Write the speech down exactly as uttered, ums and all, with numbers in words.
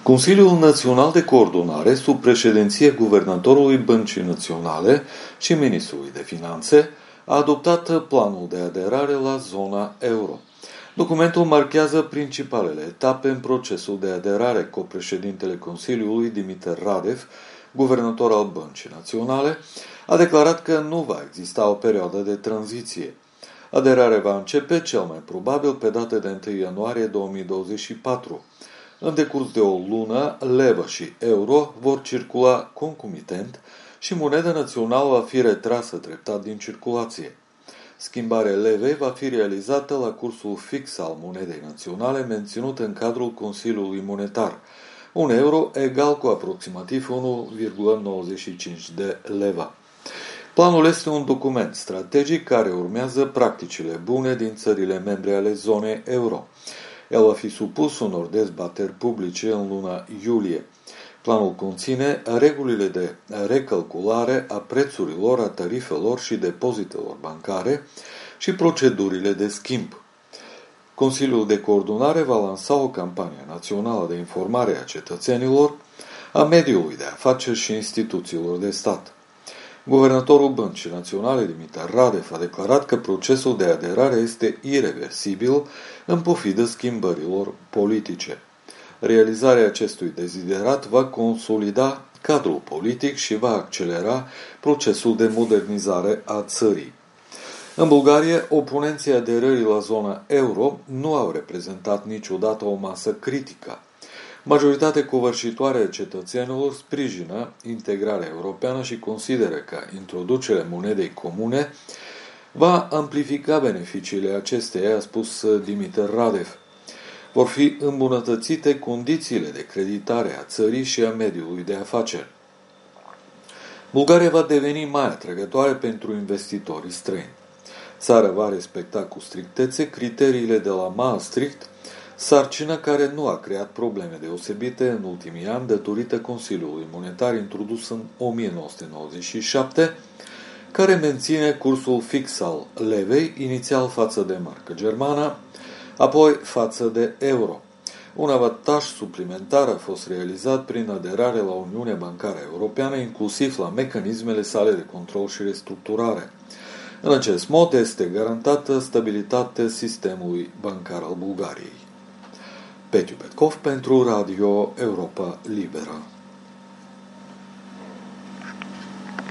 Consiliul Național de Coordonare, sub președinție guvernatorului Băncii Naționale și ministrului de Finanțe, a adoptat planul de aderare la zona euro. Documentul marchează principalele etape în procesul de aderare. Copreședintele Consiliului, Dimitar Radev, guvernator al Băncii Naționale, a declarat că nu va exista o perioadă de tranziție. Aderarea va începe cel mai probabil pe data de întâi ianuarie două mii douăzeci și patru. În decurs de o lună, levă și euro vor circula concomitent și moneda națională va fi retrasă treptat din circulație. Schimbarea levei va fi realizată la cursul fix al monedei naționale menținut în cadrul Consiliului Monetar, un euro egal cu aproximativ unu virgulă nouăzeci și cinci de leva. Planul este un document strategic care urmează practicile bune din țările membre ale zonei euro. El va fi supus unor dezbateri publice în luna iulie. Planul conține regulile de recalculare a prețurilor, a tarifelor și depozitelor bancare și procedurile de schimb. Consiliul de Coordonare va lansa o campanie națională de informare a cetățenilor, a mediului de afaceri și instituțiilor de stat. Guvernatorul Băncii Naționale, Dimitar Radev, a declarat că procesul de aderare este ireversibil în pofidă schimbărilor politice. Realizarea acestui deziderat va consolida cadrul politic și va accelera procesul de modernizare a țării. În Bulgaria, oponenții aderării la zona euro nu au reprezentat niciodată o masă critică. Majoritatea covârșitoare a cetățenilor sprijină integrarea europeană și consideră că introducerea monedei comune va amplifica beneficiile acesteia, a spus Dimitar Radev. Vor fi îmbunătățite condițiile de creditare a țării și a mediului de afaceri. Bulgaria va deveni mai atrăgătoare pentru investitorii străini. Țara va respecta cu strictețe criteriile de la Maastricht, sarcină care nu a creat probleme deosebite în ultimii ani datorită Consiliului Monetar introdus în o mie nouă sute nouăzeci și șapte, care menține cursul fix al levei, inițial față de marcă germană, apoi față de euro. Un avantaj suplimentar a fost realizat prin aderare la Uniunea Bancară Europeană, inclusiv la mecanismele sale de control și restructurare. În acest mod este garantată stabilitatea sistemului bancar al Bulgariei. Petiu Petkov pentru Radio Europa Liberă.